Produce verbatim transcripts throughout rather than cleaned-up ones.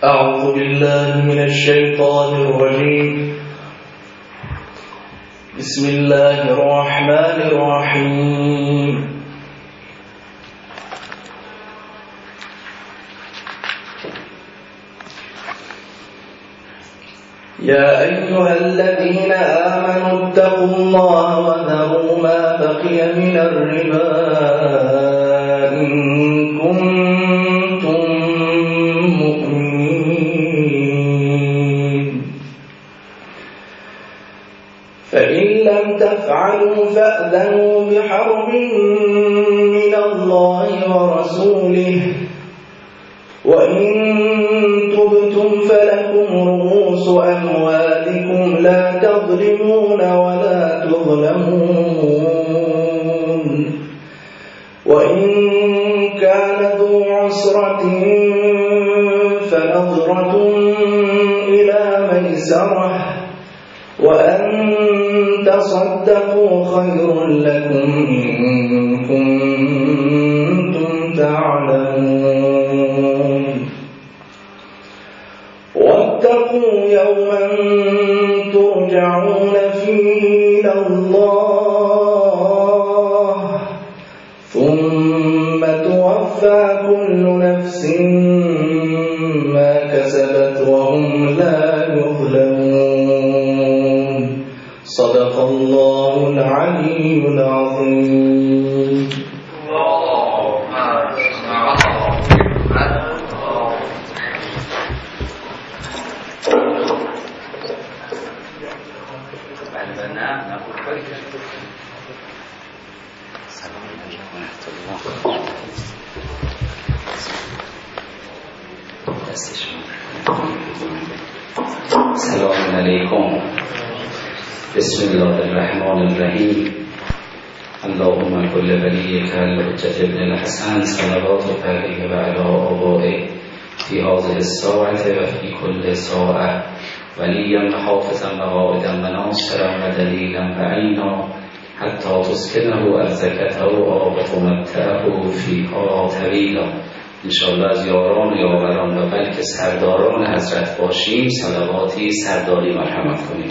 أعوذ بالله من الشيطان الرجيم. بسم الله الرحمن الرحيم. يا أيها الذين آمنوا اتقوا الله وذروا ما بقي من الربا إن كنتم مؤمنين، فإن لم تفعلوا فأذنوا بحرب من الله ورسوله، وإن تبتم فلكم رؤوس أموالكم لا تظلمون ولا تظلمون، وإن كان ذو عسرة فنظرة إلى ميسرة، وأن تصدقوا خير لكم إن كنتم تعلمون. واتقوا يوما ترجعون فيه إلى الله ثم توفى كل نفس ما كسبت وهم لا يظلمون. صدق الله العلي العظيم. سلام علیکم. بسم الله الرحمن الرحیم. اللهم كل وليك الحجة ابن الحسن صلواتك عليه وعلى آبائه في هذه الساعة وفي كل ساعة وليا وحافظا وقائدا وناصرا ودليلا وعينا حتى تسكنه أرزك طوعا وتمتعه فيها طويلا. انشاءالله از یاران و یاوران و بلکه سرداران حضرت باشیم. صلواتی سرداری مرحمت کنیم.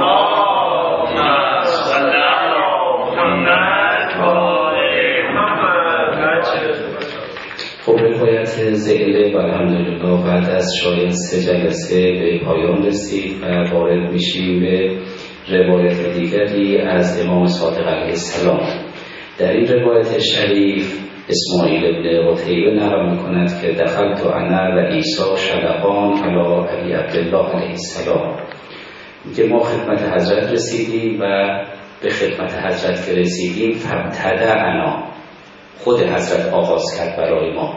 خب روایت زئله و الحمدلله بعد از شاید سه جلسه به پایان رسید و وارد میشیم به روایت دیگری از امام صادق علیه السلام. در این روایت شریف اسماعیل ابن قتیبه نقل می‌کند که دخلت انا و عیسی شلقان علی ابی عبدالله علیه السلام. میگه ما خدمت حضرت رسیدیم و به خدمت حضرت که رسیدیم فابتدأنا، خود حضرت آغاز کرد برای ما،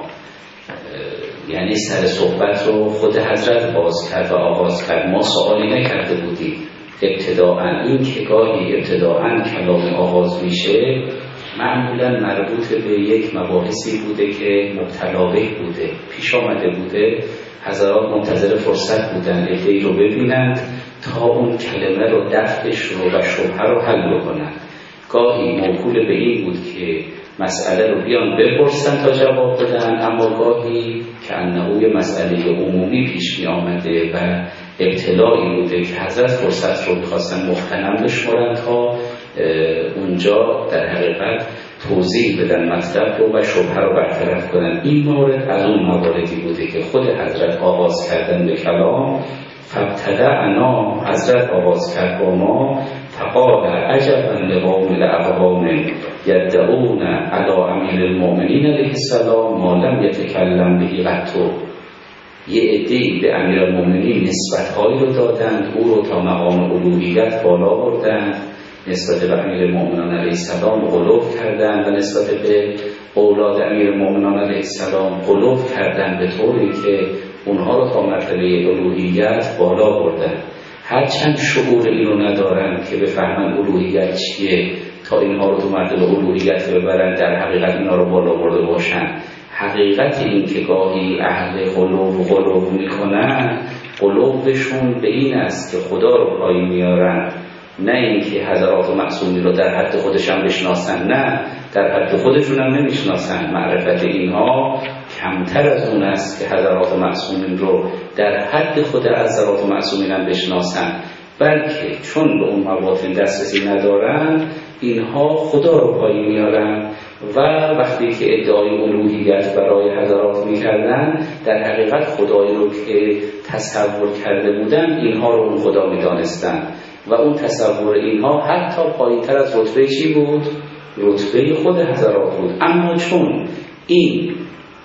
یعنی سر صحبت رو خود حضرت باز کرد و آغاز کرد. ما سوالی نکرده بودیم. ابتداءً این که گاهی ابتداءً کلام آغاز میشه معمولا مربوط به یک مباحثی بوده که مبتلا به بوده، پیش آمده بوده. حضرات منتظر فرصت بودن عده‌ای رو ببینند تا اون کلمه رو دفعش رو و شبهه رو حل بکنند. گاهی موکول به این بود که مسئله رو بیان بپرسن تا جواب بدن، اما گاهی که انه مسئله عمومی پیش می آمده و ابتلایی بوده که حضرت فرصت رو می‌خواستن مغتنم بشمارن تا اونجا در حقیقت توضیح بدن مطلب رو و شبهه رو برطرف کنن. این مورد از اون مواردی بوده که خود حضرت آغاز کردن به کلام. فابتدأنا، حضرت آغاز کرد با ما. فقال عجبا لقوم الاقوام یدعون علی امیر المؤمنین علیه السلام ما لم یتکلم به قط. یه عده‌ای به امیرالمؤمنین نسبت‌هایی رو دادند، او رو تا مقام الوهیت بالا بردند، نسبت به امیرالمؤمنین علیه السلام غلو کردند و نسبت به اولاد امیرالمؤمنین علیه السلام غلو کردند به طوری که اونها رو تا مرتبه الوهیت بالا بردند. هرچند شعور این رو ندارن که بفهمن الوهیت چیه تا اینها رو تو مرتبه الوهیت ببرن، در حقیقت اینا رو بالا برده باشن. حقیقت این که گاهی اهل غلو غلو میکنن، غلوشون به این است که خدا رو پایین میارن، نه اینکه حضرات و معصومی رو در حد خودشان بشناسن، نه در حد خودشون هم نمیشناسن. معرفت اینها کمتر از اون است که حضرات معصومین رو در حد خود حضرات معصومین هم بشناسن، بلکه چون به اون مواطن دسترسی ندارن اینها خدا رو پایین میارن و وقتی که ادعای الوهیت برای حضرات میکردن در حقیقت خدایی رو که تصور کرده بودن اینها رو اون خدا میدانستن و اون تصور اینها حتی پایین‌تر از رتبه چی بود؟ رتبه خود حضرات بود. اما چون این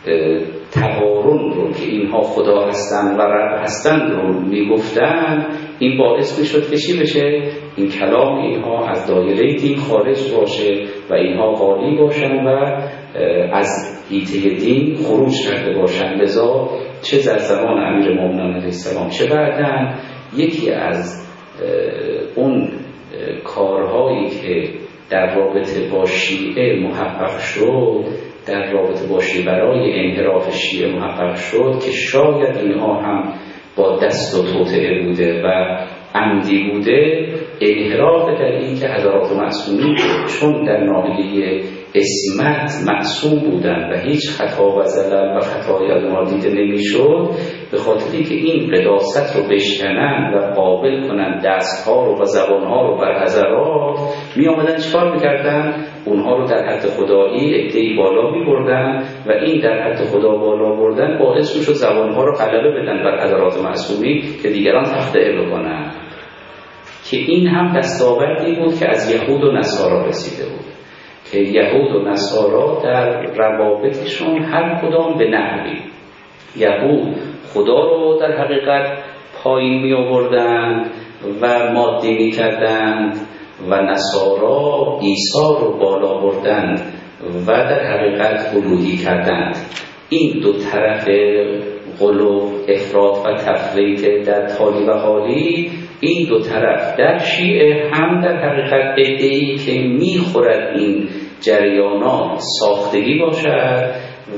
تقارن رو که اینها خدا هستن و رب هستن رو میگفتن، این باعث میشد که چی بشه؟ این کلام اینها از دایره دین خارج باشه و اینها غالی باشن و از حیطه دین خروج کرده باشن. لذا چه در زمان امیرالمومنین علیه السلام چه بعداً یکی از اون کارهایی که در رابطه با شیعه محقق شد، در رابطه با شیعه برای انحراف شیعه محقق شد که شاید اینها هم با دست و توطئه بوده و عمدی بوده، انحراف در این که حضرات معصومین چون در ناحیه اسمت معصوم بودن و هیچ خطا و زلل و خطایی از اونها دیده نمیشد، به خاطری که این قداست رو بشکنن و قابل کنن دستها رو و زبانها رو بر حضرات، می آمدن چکار میکردن؟ اونها رو در حد خدایی عده‌ای بالا می بردن و این در حد خدا بالا بردن باعث میشد زبانها رو غلبه بدن بر حضرات معصومین که دیگران تخطئه بکنن، که این هم دستاوردی بود که از یهود و نصارا رسیده بود که یهود و نصارا در روابطشون هر کدام به نحوی، یهود خدا رو در حقیقت پایین می آوردن و مادی می کردند و نصارا عیسی رو بالا بردند و در حقیقت الوهی کردند. این دو طرف غلو، افراط و تفریط در تالی و حالی، این دو طرف در شیعه هم در حقیقت ادعی که میخورد این جریانات ساختگی باشد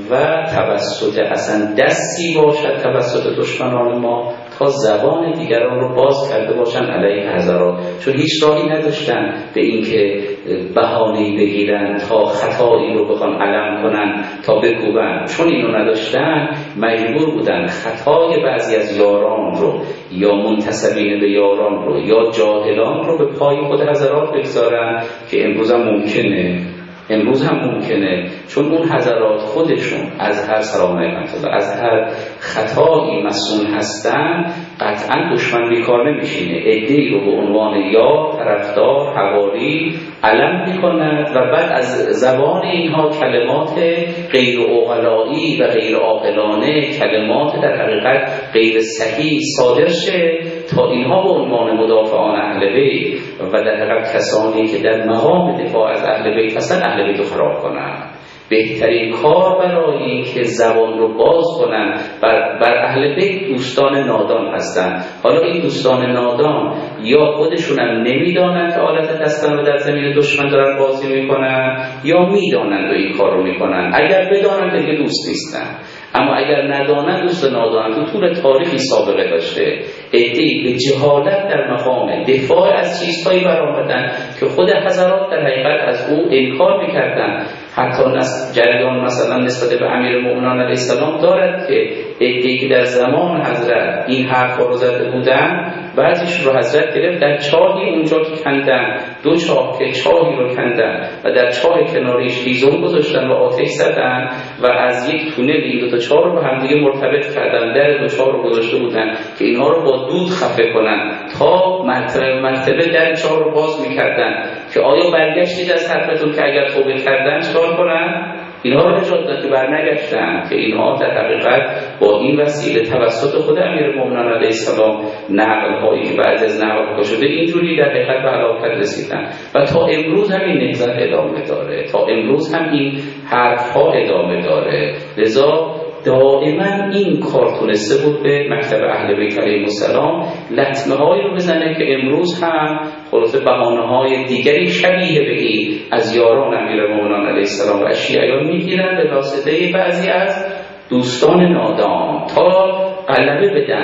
و توسط اصلا دستی باشد توسط دشمنان ما تا زبان دیگران رو باز کرده باشن علیه حضرات، چون هیچ راهی نداشتن به این که بهانه‌ای بگیرن تا خطایی رو بخوان علم کنن تا بکوبن. چون اینو نداشتن مجبور بودن خطای بعضی از یاران رو یا منتسبین به یاران رو یا جاهلان رو به پای خود حضرات بگذارن که امروز هم ممکنه امروز هم ممکنه چون اون حضرات خودشون از هر سلام علیکم از هر خطایی مسئول هستن، قطعا دشمن بیکار نمیشینه، عده‌ای رو به عنوان یار، طرفدار، حوالی علم میکنند و بعد از زبان اینها کلمات غیر عقلایی و غیر عاقلانه، کلمات در حقیقت غیر صحیح صادر شه تا اینها به عنوان مدافعان اهل بیت و در حقیقت کسانی که در مقام دفاع از اهل بیت هستن اهل بیت رو خراب کنن. بهترین کار برای این که زبان رو باز کنن بر, بر اهل بیت دوستان نادان هستن. حالا این دوستان نادان یا خودشون هم نمیدانند که آلت دستن و در زمین دشمن دارن بازی میکنن یا میدانند و این کار رو میکنن. اگر بدانند که دوست نیستن، اما اگر ندانند دوست نادانند. تو طول تاریخی سابقه داشته عده‌ای به جهالت در مقام دفاع از چیزهایی برآمدن که خود حضرات در حقیقت از او انکار میکردن. حتی جریان مثلا نسبت به امیرالمومنین علیه السلام دارد که عده‌ای که در زمان حضرت این حرفا رو زده بودن، بعضیش رو حضرت گرفت در چاهی اونجا که کندن، دو چاه که چاهی رو کندن و در چاه کناریش هیزم گذاشتن و آتش زدن و از یک تونل این دو تا چاه رو به هم دیگه مرتبط کردن، در دو چاه رو گذاشته بودن که اینها رو با دود خفه کنن تا مرتبه مرتبه در چاه رو باز میکردن که آیا برگشتید از حرفتون که اگر توبه کردن چکار کنن؟ اینها رو نجات داد که برنگشتن، که اینها در حقیقت با این وسیله توسط خود امیرالمومنین علیه السلام نقل هایی که بعد از نقل ها شده اینجوری در حقیقت به هلاکت رسیدن و تا امروز هم این نهضت ادامه داره، تا امروز هم این حرف ها ادامه داره. لذا دائما این کار تونسته بود به مکتب اهل بیت علیهم السلام لطمه هایی رو بزنه که امروز هم خلاصه بهانه های دیگری شبیه به این از یاران امیرالمومنین علیه السلام و شیعیان میگیرن به واسطه بعضی از دوستان نادان تا غلبه بدن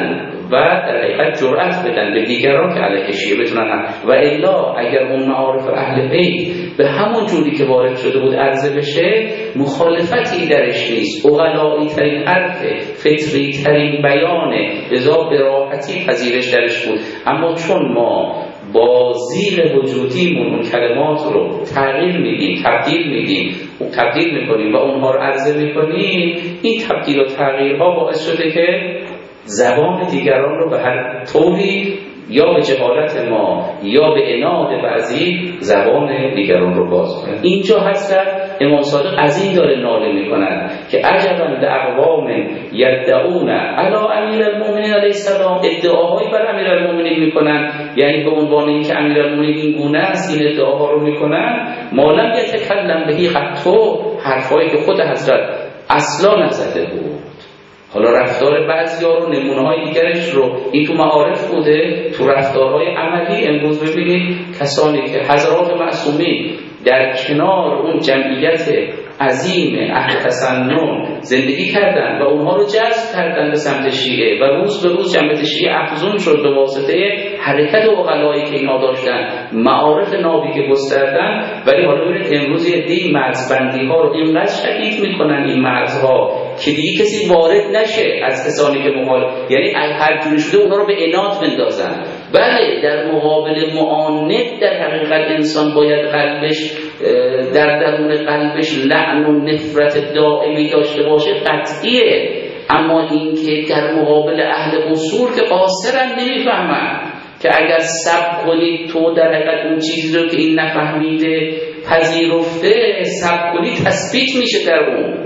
و در حقیقت جرأت بدن به دیگران که علیه شیعه بتونن هم. و الا اگر اون معارف اهل بیت به همون جوری که وارد شده بود عرضه بشه، مخالفتی درش نیست، اغلایی ترین حرف، فطری ترین بیانه، لذا به راحتی پذیرش درش بود. اما چون ما با زیر وجودیمون اون کلمات رو تغییر میدیم، تبدیل میدیم، و تبدیل میکنیم و اونها رو عرضه میکنیم، این تبدیل و تغییرها باعث شده که زبان دیگران رو به هر طوری یا به جهالت ما یا به عناد بعضی زبان دیگران رو باز کنند. اینجا حضرت امام صادق از این داره ناله میکنند که عجبا لاقوام یدعون علی امیر المؤمنین علیه السلام، ادعاهایی بر امیر المؤمنین میکنن، یعنی به عنوان اینکه امیر المؤمنین این گونه است، این ادعاها رو میکنن، ما لم یتکلم بهی قطو، حرفایی که خود حضرت اصلا نزده بود. حالا رفتار بعضی‌ها رو، نمونه‌های دیگرش رو، این تو معارف بوده، تو رفتارهای عملی امروز ببینید کسانی که حضرات معصومین در کنار اون جمعیت عظیم اهل تسنن زندگی کردن و اونها رو جذب کردن به سمت شیعه و روز به روز جمعیت شیعه افزون شد به واسطه حرکت و عقلایی که اینا داشتن، معارف نابی که گستردن. ولی حالا ببینید امروز یه دی مرزبندی ها رو اینقدر شدید میکنن این مرزها که دیگه کسی وارد نشه از کسانی که مخالف، یعنی هر جوری شده اونا رو به عناد بندازن. بله در مقابل معاند در حقیقت انسان باید قلبش در درون قلبش لعن و نفرت دائمی داشته باشه، قطعیه. اما این که در مقابل اهل قصور که قاصرن نمیفهمن که اگر سب کنید تو در حقیقت اون چیزی رو که این نفهمیده پذیرفته سب کنید تثبیت میشه در اون،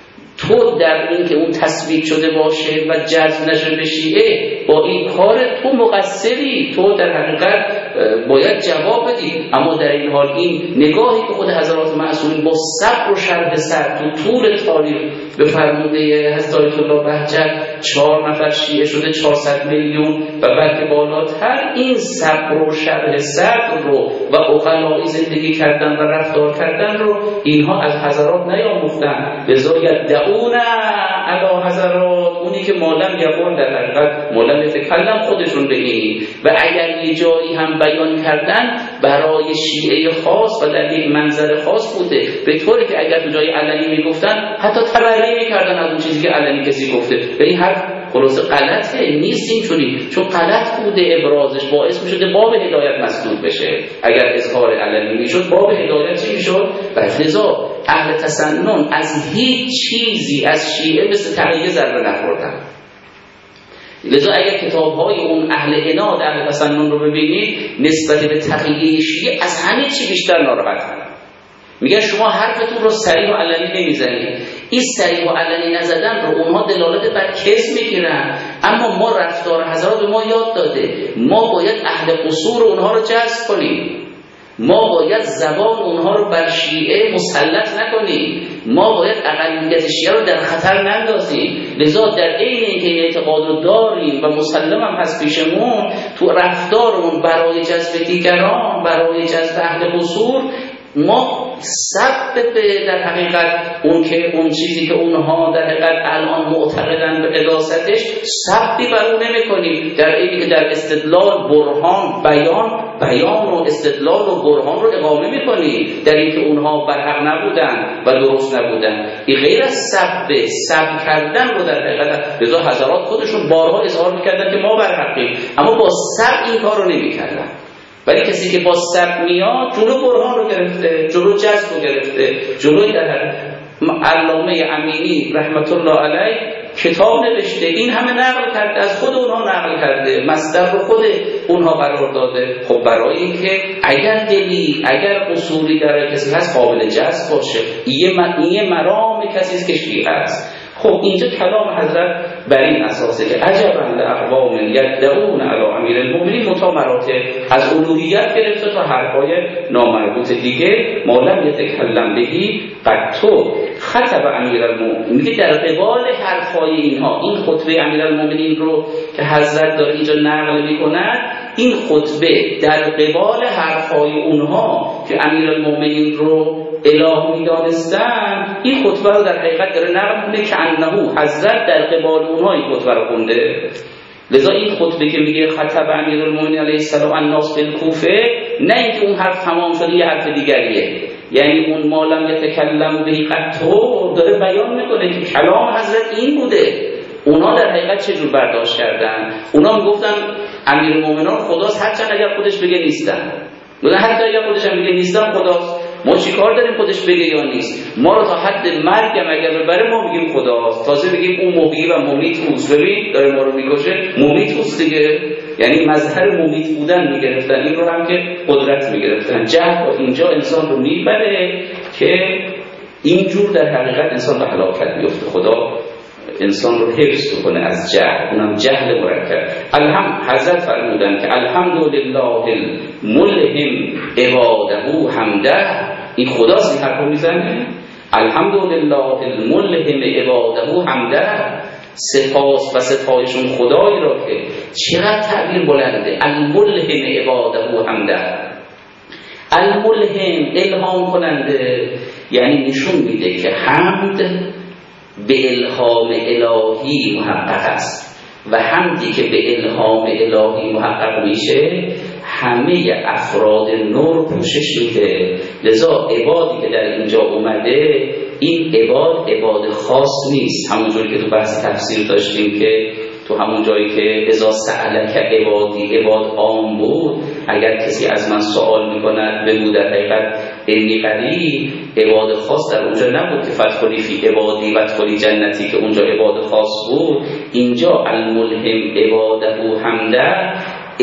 تو در این که اون تثبیت شده باشه و جذب نشه به شیعه با این کار تو مقصری، تو در حقیقت باید جواب بدی. اما در این حال این نگاهی که خود حضرات معصومین با صبر و شرح سر تو طول تاریخ به فرموده حضرت الله بهجت چهار نفر شیعه شده چهارصد میلیون و بلکه بالاتر، این صبر و شرح سر رو و عقلایی زندگی کردن و رفتار کردن رو اینها از حضرات نیاموختن. لذا دعونا علی حضرات، اونی که مالم یقول در حقیقت مالم یتکلم خودشون به این، و اگر یه جایی هم بیان کردن برای شیعه خاص و در یک منظر خاص بوده، به طوری که اگر تو جای علنی میگفتن حتی تبرئه میکردن از اون چیزی که علنی کسی گفته. به این حرف خلاصه غلطه، نیست اینجوری، چون غلط بوده ابرازش، باعث میشده باب هدایت مسدود بشه. اگر اظهار علنی میشد باب هدایت چی میشد؟ لذا اهل تسنن از هیچ چیزی از شیعه مثل تقیه ذره نخوردن. لذا اگر کتاب‌های اون اهل عناد اهل تسنن رو ببینید نسبت به تقیه شیعه از همه چی بیشتر ناراحتن. میگن شما حرفتون رو صریح و علنی نمیزنید. این صریح و علنی نزدن رو اونها دلالت بر کذب میگیرن، اما ما رفتار حضرات به ما یاد داده ما باید اهل قصور اونها رو جذب کنیم، ما باید زبان اونها رو بر شیعه مسلط نکنیم، ما باید اقلیت شیعه رو در خطر نندازیم. لذا در عین اینکه این اعتقاد رو داریم و مسلم هم هست پیشمون، تو رفتارمون برای جذب دیگران، برای جذب اهل قصور، ما سبب در حقیقت اون که اون چیزی که اونها در حقیقت الان معتقدن به قداستش سببی بر اون نمی کنیم، در اینی که در استدلال برهان بیان بیان و استدلال و برهان رو اقامه می کنیم در اینکه اونها برحق نبودن و درست نبودن. این غیر از سبب سبب کردن رو در حقیقت رضا حضرات خودشون بارها اظهار میکردن که ما برحقیم، اما با سبب این کار رو نمی کردن. ولی کسی که با سبب میاد جلو برهان رو گرفته، جلو جذب رو گرفته، جلوی در علامه امینی رحمت الله علیه کتاب نوشته، این همه نقل کرده، از خود اونها نقل کرده، مصدر رو خود اونها قرار داده. خب برای اینکه اگر دلی اگر اصولی در کسی هست قابل جذب باشه، یه مرام کسی است که شیعه است. خب اینجا کلام حضرت بر این اساسه که عجبا لاقوام یدعون علی امیر المؤمنین، متا مراتب از الوهیت گرفته تا حرفای نامربوط دیگه، ما لم یتکلم بهی قطو خطب امیر المؤمنین. میگه در قبال حرفای اینها، این خطبه امیر المؤمنین رو که حضرت داره اینجا نقل میکنه، این خطبه در قبال حرفای اونها که امیر المؤمنین رو اله میدانستن، این خطبه رو در حقیقت داره نقل میکنه که انه حضرت در قبال اونها این خطبه رو خونده. لذا این خطبه که میگه خطب امیرالمومنین علیه السلام الناس بالکوفه، نه اینکه اون حرف تمام شده یه حرف دیگریه، یعنی اون مالم یتکلم بهی قطو داره بیان میکنه که کلام حضرت این بوده. اونا در حقیقت چجور برداشت کردن؟ اونا میگفتن امیرالمومنین خداست هرچند اگر خودش بگه نیستن، میگن حتی اگر خودش هم بگه نیستن خداست، ما چی کار داریم خودش بگه یا نیست؟ ما رو تا حد مرگم اگر ببره ما میگیم خداست، تازه بگیم اون محیی و ممیت اوست. ببین داره ما رو میکشه، ممیت اوست دیگه، یعنی مظهر ممیت بودن میگرفتن، این رو هم که قدرت میگرفتن. جهل و اینجا انسان رو میبره که اینجور در حقیقت انسان به هلاکت بیفته. خدا انسان رو حفظ کنه از جهل، اونم جهل مرکب. الحمد حضرت فرمودن که الحمدلله الملهم عباده حمده، این خداست این حرفو میزنه. الحمدلله الملهم عباده حمده، سپاس و ستایشون خدایی را که چقدر تعبیر بلنده. الملهم عباده حمده، الملهم الهام کننده، یعنی نشون میده که حمد به الهام الهی محقق است و حمدی که به الهام الهی محقق میشه همه افراد نور پوشش میده. لذا عبادی که در اینجا اومده این عباد عباد خاص نیست، همونجوری که تو بحث تفسیر داشتیم که تو همون جایی که اذا سألک عبادی عباد عام بود، اگر کسی از من سوال میکند بگو در حقیقت انی قریب، عباد خاص در اونجا نبود که فدخلی فی عبادی و ادخلی جنتی که اونجا عباد خاص بود. اینجا الملهم عباده حمده،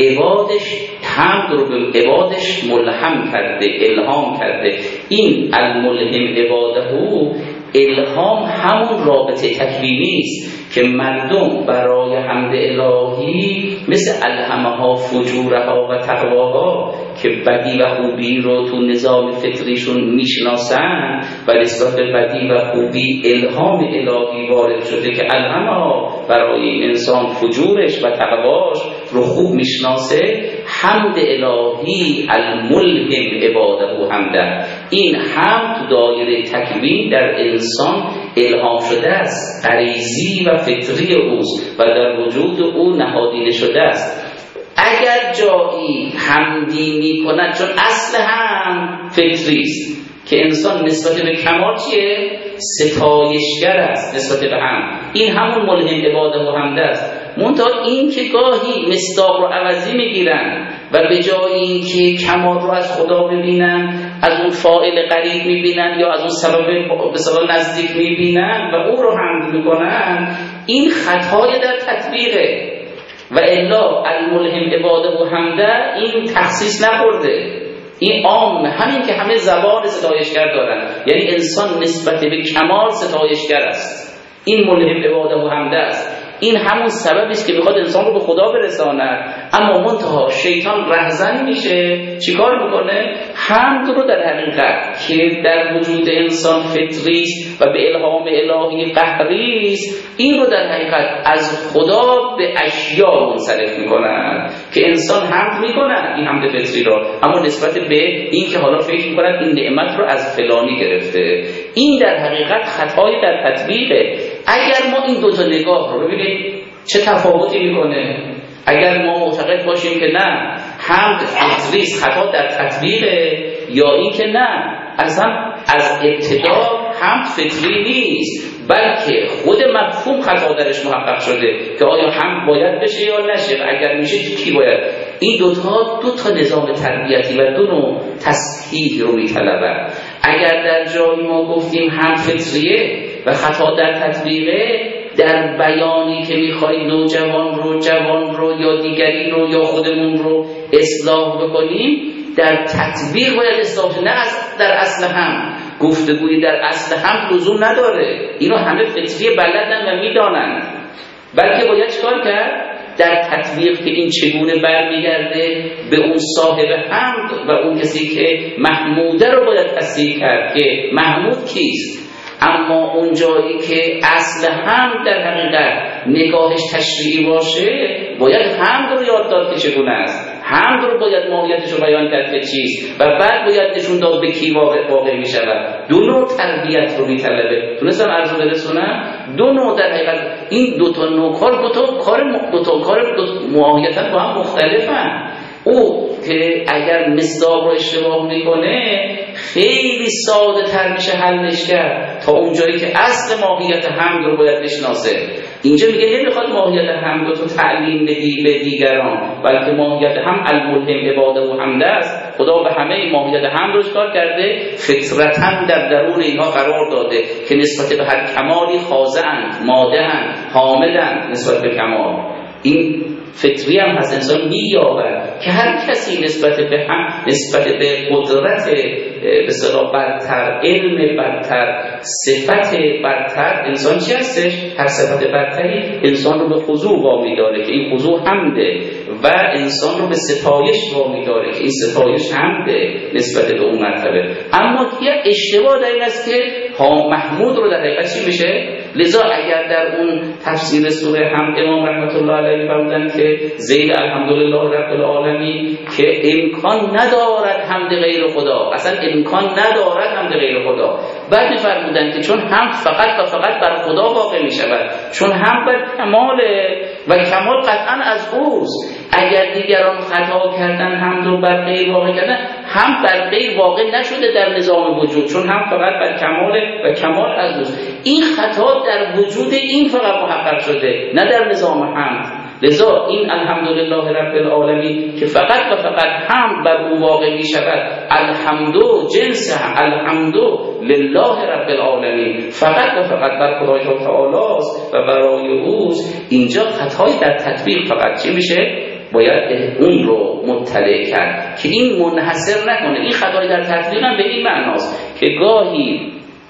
عبادش حمد رو به عبادش ملهم کرده، الهام کرده. این الملهم عباده الهام همون رابطه تکوینی است که مردم برای حمد الهی مثل الهمها فجورها و تقواها که بدی و خوبی رو تو نظام فطریشون میشناسن و نسبت به بدی و خوبی الهام الهی وارد شده که الهمها برای این انسان فجورش و تقواش رو خوب میشناسه. حمد الهی الملهم عباده حمده، این حمد تو دایره تکوین در انسان الهام شده است، غریزی و فطری اوست و در وجود او نهادینه شده است. اگر جایی حمدی می کند، چون اصل هم فطری است که انسان نسبت به کمال چیه؟ ستایشگر است نسبت به هم، این همون ملهم عباده و حمده است. منتها این که گاهی مصداق رو عوضی میگیرن و به جای این که کمال رو از خدا ببینن از اون فاعل قریب میبینن یا از اون سبب به سبب نزدیک میبینن و او رو حمد میکنن، این خطای در تطبیقه. و الا الملهم عباده و حمده این تخصیص نخورده، این عام، همین که همه زبان ستایشگر دارن، یعنی انسان نسبت به کمال ستایشگر است، این ملهم عباده و حمده است. این همون سببی است که میخواد انسان رو به خدا برساند. اما منتها شیطان رهزن میشه، چیکار میکنه؟ حمد رو در حقیقت که در وجود انسان فطری است و به الهام الهی قهری است، این رو در حقیقت از خدا به اشیا منصرف میکنن که انسان حمد میکنن این حمد فطری رو، اما نسبت به این که حالا فکر میکنن این نعمت رو از فلانی گرفته. این در حقیقت خطای در تطبیقه. اگر ما این دو تا نگاه رو ببینید چه تفاوتی میکنه، اگر ما معتقد باشیم که نه حمد فطری است خطا در تطبیقه، یا این که نه اصلا از ابتدا حمد فطری نیست بلکه خود مفهوم خطا درش محقق شده که آیا حمد باید بشه یا نشه، اگر میشه کی باید. این دوتا دو تا نظام تربیتی و دو نوع تصحیح رو میطلبن. اگر در جایی ما گفتیم حمد فطریه و خطا در تطبیقه، در بیانی که میخوای نوجوان رو، جوان رو یا دیگری رو یا خودمون رو اصلاح بکنیم، در تطبیق باید اصلاح شد، نه در اصل هم. گفتگوی در اصل هم لزوم نداره، اینو همه فطری بلدن و میدانند، بلکه باید چکار کرد؟ در تطبیق که این چگونه برمیگرده به اون صاحب حمد و اون کسی که محموده رو باید تصدیق کرد که محمود کیست. اما اون جایی که اصل حمد در حقیقت نگاهش تشریعی باشه، باید حمد رو یاد داد که چگونه است. حمد رو باید ماهیتش رو بیان کرد که چیست و بعد باید نشون داد به کی واقع واقع می شود. دو نوع تربیت رو می طلبه. تونستم عرض برسونم دو نوع در حقیقت این دو تا نوع کار دو تا کار دو تا کار ماهیتا با هم مختلفن. او که اگر مصداق رو اشتباه میکنه خیلی ساده تر میشه حلش کرد تا اونجایی که اصل ماهیت حمد رو باید بشناسه. اینجا میگه نمیخواد ماهیت حمد رو تو تعلیم بدی به دیگران، بلکه ماهیت هم الملهم عباده و حمد است. خدا به همه ماهیت حمد رو کار کرده، فطرتاً در درون اینها قرار داده که نسبت به هر کمالی خاضعند، ماده‌اند، حامدند نسبت به کمال. این فطری هم هست، انسان می‌یابد که هر کسی نسبت به هم نسبت به قدرت به اصطلاح برتر، علم برتر، صفت برتر، انسان چی هستش؟ هر صفت برتری انسان رو به خضوع وامی داره که این خضوع حمده و انسان رو به ستایش وامی داره که این ستایش حمده نسبت به اون مرتبه. اما یه اشتباه در این است که ها محمود رو در حقیقت چی میشه؟ لذا اگر در اون تفسیر سوره حمد امام رحمت الله علیه فرمودن که زید الحمدلله رب العالمین که امکان ندارد حمد غیر خدا، اصلا امکان ندارد حمد غیر خدا. بعد می‌فرمودن که چون حمد فقط و فقط بر خدا واقع می‌شود، چون حمد بر کماله و کمال قطعا از اوست. اگر دیگران خطا کردن حمد رو بر غیر واقع کردن، هم بر غیر واقع نشده در نظام وجود، چون هم فقط بر کماله و کمال از اوست. این خطا در وجود این فقط محقق شده، نه در نظام حمد. لذا این الحمدلله رب العالمین که فقط و فقط حمد بر او واقع می شود، الحمدو جنس الحمدو لله رب العالمین، فقط و فقط بر خدای تعالی است و برای اوست. اینجا خطای در تطبیق فقط چی میشه؟ باید اون رو مطلع کرد که این منحصر نکنه. این خطای در تطبیق هم به این معناست که گاهی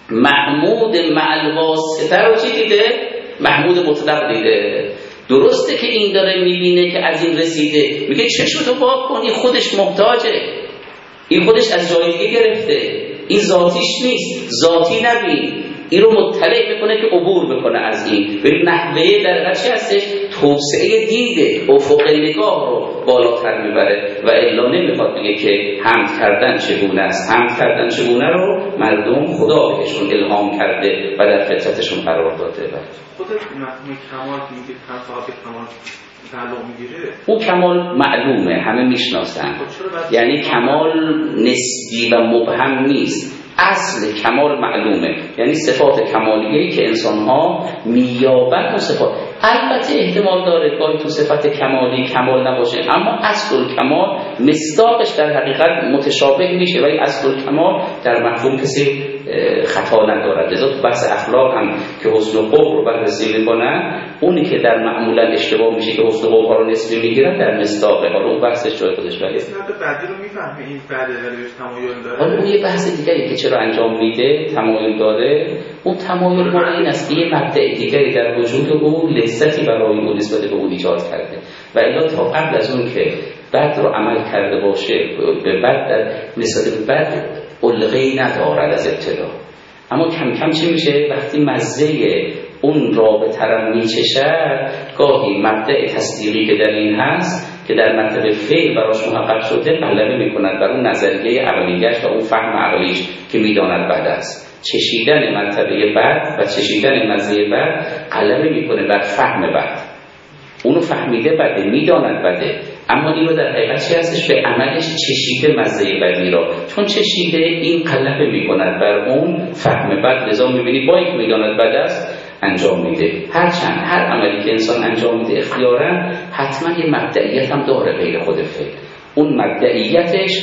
محمود مع الواسطه رو چی دیده؟ محمود مطلق دیده. درسته که این داره میبینه که از این رسیده، میگه چشمتو باز کن، این خودش محتاجه، این خودش از جای دیگه گرفته، این ذاتیش نیست، ذاتی نبین. این رو مطلع میکنه که عبور بکنه از این. ببین نحوه در چی هستش؟ توسعه دیده، افق نگاه رو بالاتر میبره و الا نمیخواد بگه که حمد کردن چگونه است. حمد کردن چگونه رو مردم خدا بهشون الهام کرده و در فطرتشون قرار داده. خود مفهوم کمال که میگه صاحب کمال تعلق میگیره، اون کمال معلومه، همه میشناسن. یعنی کمال نسبی و مبهم نیست، اصل کمال معلومه. یعنی صفات کمالیه‌ای که انسان‌ها می‌یابند و صفات، البته احتمال داره گاهی تو صفت کمالی کمال نباشه، اما اصل کمال مصداقش در حقیقت متشابه میشه، ولی اصل کمال در مفهوم کسی خطا ندارد. لذا تو بحث اخلاق هم که حسن و قبح رو بررسی میکنن، اونی که در معمولا اشتباه میشه که حسن و قبح رو نسبی میگیرن در مصداقه. حالا اون بحثش جای خودش ولی اسناد بعدی رو میفهمه این بعد ولی بهش تمایل داره. حالا اون یه بحث دیگری که چرا انجام میده تمایل داره، اون تمایل مال این است که یه مبدأ دیگری در وجود او لذتی برای او نسبت به اون ایجاد کرده و الا تا قبل از اون که بد رو عمل کرده باشه به بد در نسبت به بد علقه‌ای ندارد از ابتدا. اما کم کم چی میشه؟ وقتی مزه اون رابطه رو میچشد، گاهی مبدأ تصدیقی که در این هست که در مرتبه فعل براش محقق شده غلبه میکند بر اون نظریه عقلیش و اون فهم عقلیش که میداند بد است. چشیدن مرتبه بد و چشیدن مزه بد غلبه میکنه بر فهم بد. اونو فهمیده بده، میداند بده، اما این رو در حقیقت چی هستش؟ به عملش چشیده مزه بدی را، چون چشیده این غلبه میکند بر اون فهم بد. لذا میبینی با اینکه میداند بد است انجام میده. هرچند هر عملی که انسان انجام میده اختیاراً حتما یه مبدئیت هم داره غیر خود فعل. اون مبدئیتش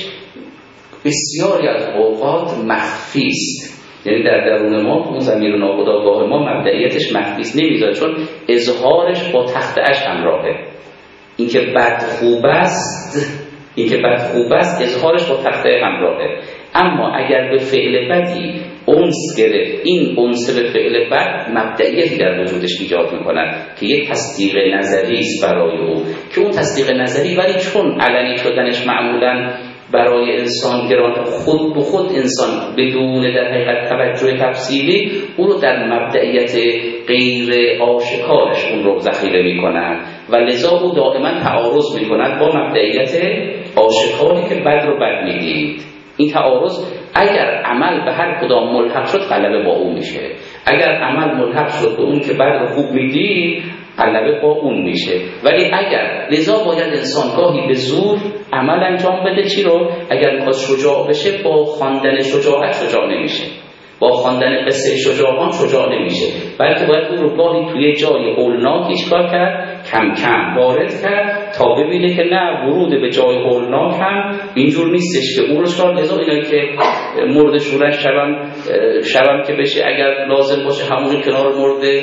بسیاری از اوقات مخفی است. یعنی در درون ما اون ضمیر ناخودآگاه ما مبدئیتش مخفی است، نمیذاره، چون اظهارش با تخطئش همراهه. این که بد خوب است، این که بد خوب است اظهارش با تخطئه همراهه. اما اگر به فعل بدی انس گرفت، این انس به فعل بد مبدئیتی در وجودش ایجاد میکند که یک تصدیق نظری است برای او، که اون تصدیق نظری ولی چون علنی شدنش معمولاً برای انسان گران، خود به خود انسان بدون در حقیقت توجه تفصیلی او رو در مبدئیت غیر آشکارش اون رو ذخیره میکنن و لذا او دائما تعارض میکند با مبدئیت آشکاری که بد رو بد میدید. این تعارض اگر عمل به هر کدام ملحق شد غلبه با اون میشه، اگر عمل ملحق شد به اون که بد رو خوب میدید غلبه با اون میشه. ولی اگر لذا باید انسان گاهی به زور عمل انجام بده. چی رو؟ اگر میخواد شجاع بشه با خواندن شجاعت شجاع نمیشه، با خواندن قصه شجاعان شجاع نمیشه، بلکه باید اون رو گاهی توی جای هولناک ایشکار کرد، کم کم وارد کرد تا ببینه که نه، ورود به جای هولناک هم اینجور نیستش که اون رو شکار. لذا اینایی که مرد شورش شبم شبم که بشه اگر لازم باشه همون کنار مرد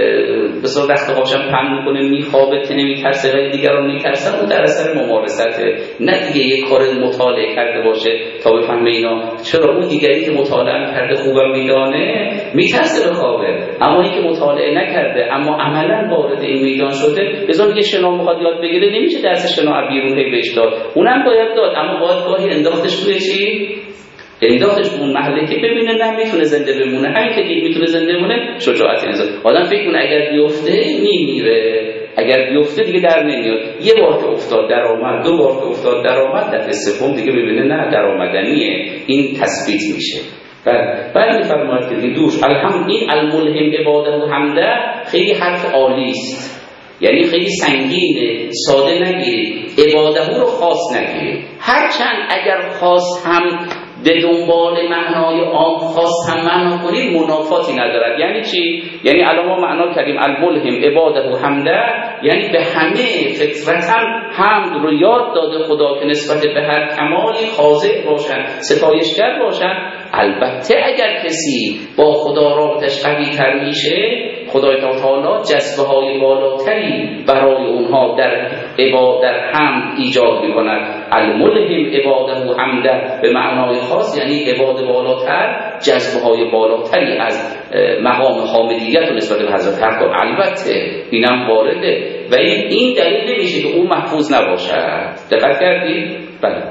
بسیار دست قاشم پهن میکنه، میخوابه، نمیترسه ولی دیگران میترسن، اون در اثر ممارسته، نه دیگه یک کار مطالعه کرده باشه تا بفهمه اینا. چرا اون دیگری که مطالعه کرده خوبم میدانه میترسه بخوابه، اما این که مطالعه نکرده اما عملا وارد این میدان شده، لذا میگه شنا میخواد یاد بگیره نمیشه درس شنا بیرون هی بهش داد، اونم باید داد، اما باید گاهی انداختش توی چی؟ انداختش اون محله که ببینه نه میتونه زنده بمونه، همین که دید میتونه زنده بمونه شجاعت انسان. آدم فکر کنه اگر بیفته میمیره، اگر بیفته دیگه در نمیاد. یه بار که افتاد در آمد، دو بار که افتاد در آمد، دفعه سوم دیگه ببینه نه در آمدنیه، این تثبیت میشه. بعد بعد میفرماید که دوش الحمد این الملهم عباده و حمده خیلی حرف عالی است، یعنی خیلی سنگینه، ساده نگیرید، عباده رو خاص نگیرید، هرچند اگر خاص هم به دنبال معنای عام خاص هم معنا کنید منافاتی ندارد. یعنی چی؟ یعنی الان ما معنا کردیم الملهم عباده و حمده، یعنی به همه فطرتا حمد رو یاد داده خدا که نسبت به هر کمالی خاضع باشن، ستایشگر باشن. البته اگر کسی با خدا رابطش قوی تر میشه، خدای تعالی جذبه های بالاتری برای اونها در عبادت در حمد ایجاد میکند. الملهم عباده و حمده به معنای خاص یعنی عبادت بالاتر، جذبه های بالاتری از مقام حامدیت و نسبت به حضرت حق. البته اینم وارده و این این دلیل نمیشه که اون محفوظ نباشد. دقت کردید؟ بله.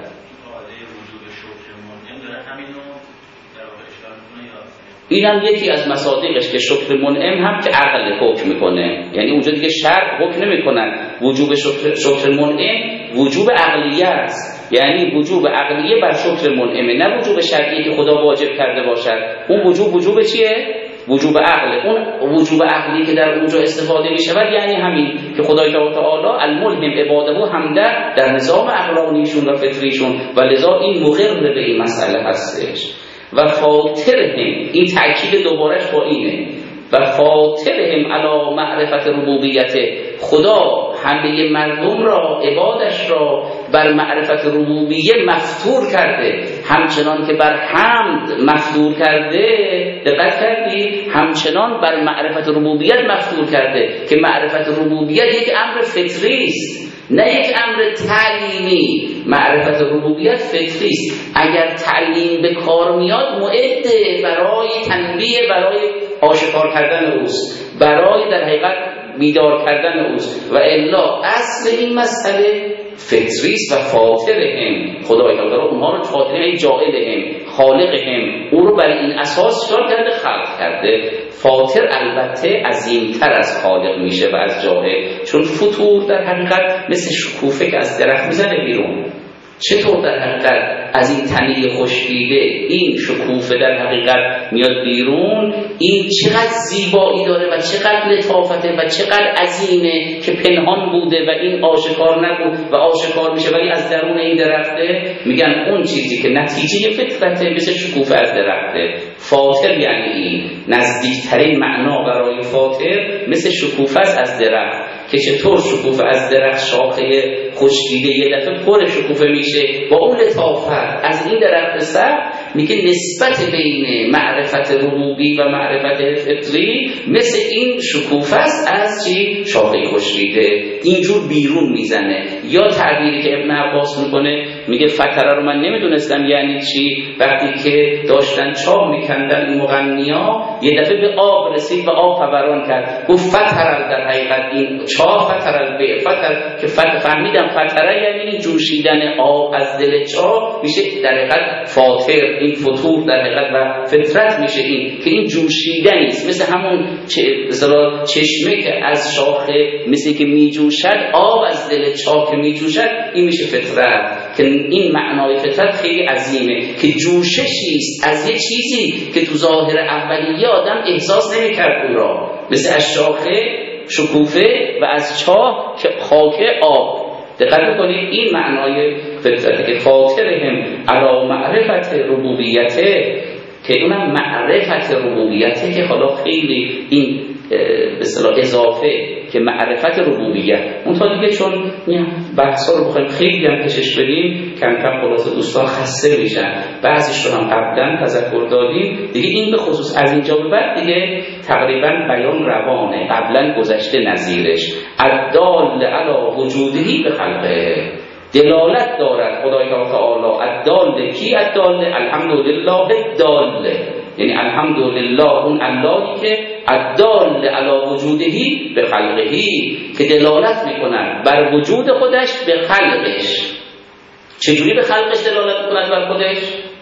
این هم یکی از مصادیقش که شکر منعم هم که عقل حکم میکنه، یعنی اونجا دیگه شرع حکم نمیکنن. وجوب شکر, شکر منعم وجوب عقلیه است، یعنی وجوب عقلیه بر شکر منعمه، نه وجوب شرعی که خدا واجب کرده باشد. اون وجوب وجوب چیه؟ وجوب عقل. اون وجوب عقلی که در اونجا استفاده می شود یعنی همین که خدای تعالی الملهم عباده و حمده در نظام عقلانیشون و فطریشون، و لذا این مقر به این مسئله هستش. و فاطرهم، این تأکید دوبارش با اینه، و فاطرهم علی معرفت ربوبیت، خدا همه مردم را، عبادش را بر معرفت ربوبیه مفتور کرده، همچنان که بر حمد مفتور کرده. دقت کردی؟ همچنان بر معرفت ربوبیت مفتور کرده که معرفت ربوبیت یک امر فطری است، نه یک امر تعلیمی. معرفت ربوبیت فطری است. اگر تعلیم به کار میاد معده برای تنبیه، برای آشکار کردن اوست، برای در حقیقت بیدار کردن اوست، و الا اصل این مسئله فطری است. و فاطرهم، خدای تعالی اونها رو فاطر جاعلهم، خالقهم، او رو بر این اساس شکار کرده، خلق کرده. فاطر البته عظیمتر از خالق میشه و از جاعل، چون فطور در حقیقت مثل شکوفه که از درخت میزنه بیرون. چطور در حقیقت از این تنه خشکیده این شکوفه در حقیقت میاد بیرون؟ این چقدر زیبایی داره و چقدر لطافته و چقدر عظیمه که پنهان بوده و این آشکار نبود و آشکار میشه، ولی از درون این درخته. میگن اون چیزی که نتیجه فطرته مثل شکوفه از درخته. فاطر یعنی این نزدیکترین معنا برای فاطر مثل شکوفه از درخت، که چطور شکوفه از درخت شاخه خشکیده یه دفعه پر شکوفه میشه با اون لطافت از این درخت سبز. میگه نسبت بین معرفت ربوبی و معرفت فطری مثل این شکوفه است از چی؟ شاخه خشکیده، اینجور بیرون میزنه. یا تعبیری که ابن عباس میکنه، میگه فتره رو من نمیدونستم یعنی چی، وقتی که داشتن چاه میکندن این مغنیا یه دفعه به آب رسید و آب فوران کرد، گفت فتره در حقیقت این چاه، فتره به فتر که فتر فهمیدم فتره یعنی جوشیدن آب از دل چاه میشه در حقیقت فاطر. این فطور در حقیقت و فطرت میشه این که این جوشیدنی است، مثل همون چشمه که از شاخه مثل که میجوشد، آب از دل چاک میجوشد، این میشه فطرت. که این معنای فطرت خیلی عظیمه که جوششی است از یه چیزی که تو ظاهر اولیه آدم احساس نمی‌کرد او را، مثل از شاخه شکوفه و از چاه که خاک آب. دقت بکنید این معنای فطرته که فاطرهم علی معرفت ربوبیته، که اونم معرفت ربوبیته که حالا خیلی این به اصطلاح اضافه که معرفت ربوبیت. اون تا دیگه چون بحثا رو بخوایم خیلی هم کشش بدیم کم کم خلاصه دوستان خسته میشن، بعضیشون هم قبلا تذکر دادیم دیگه، این به خصوص از اینجا به بعد دیگه تقریبا بیان روانه، قبلا گذشته نظیرش. الدال علی وجودهی به خلقه، دلالت دارد خدای تعالی. الدال کی؟ الدال الحمدلله الدال، یعنی الحمدلله اون اللهی که الدال علی وجودهی به خلقهی، که دلالت میکنن بر وجود خودش به خلقش. چجوری به خلقش دلالت میکنن بر خودش؟